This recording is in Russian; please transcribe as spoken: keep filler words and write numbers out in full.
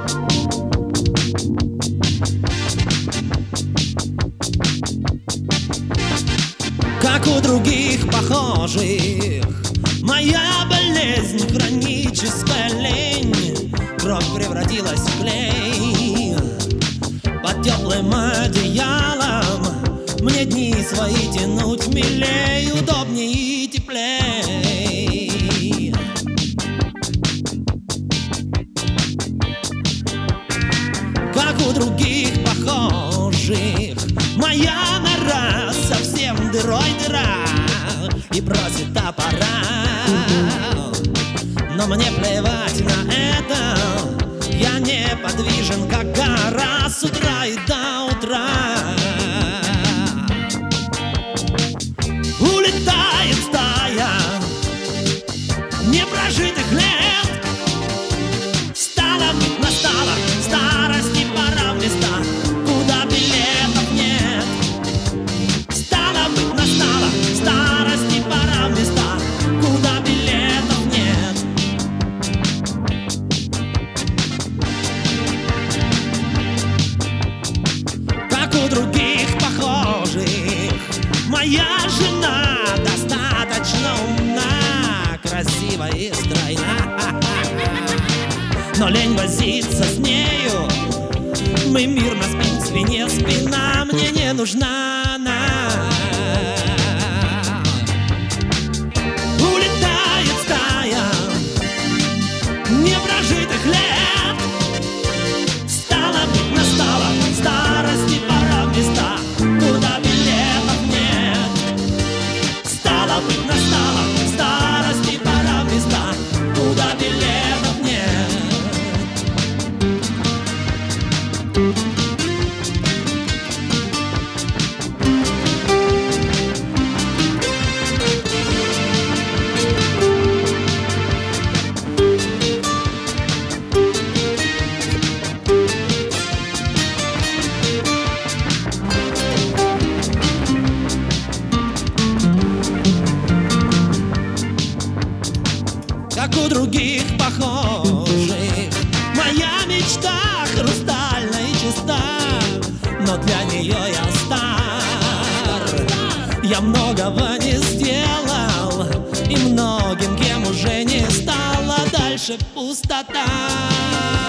Как у других похожих, моя болезнь хроническая лень. Кровь превратилась в клей. Под теплым одеялом мне дни свои тянуть милей, удобней и теплей. Как у других похожих, моя нора совсем дырой дыра и просит топора. Но мне плевать на это, я неподвижен, как гора, с утра и до утра. Улетает стая непрожитых лет. Стало быть, настала старость, и пора в места, куда билетов нет. Стало быть, настала старость, и пора в места, куда билетов нет. Как у других похожих, моя жена достаточно умна, красива и стройна, но лень возиться с нею. Мы мирно спим, спине спина, мне не нужна она. Улетает стая непрожитых лет. Стало быть, настала старость, и пора в места, куда билетов нет. Стало быть, настала старость, и пора в места, куда билетов нет. Как у других похожих, моя мечта хрустальна и чиста, но для нее я стар. Я многого не сделал и многим кем уже не стал, а дальше пустота.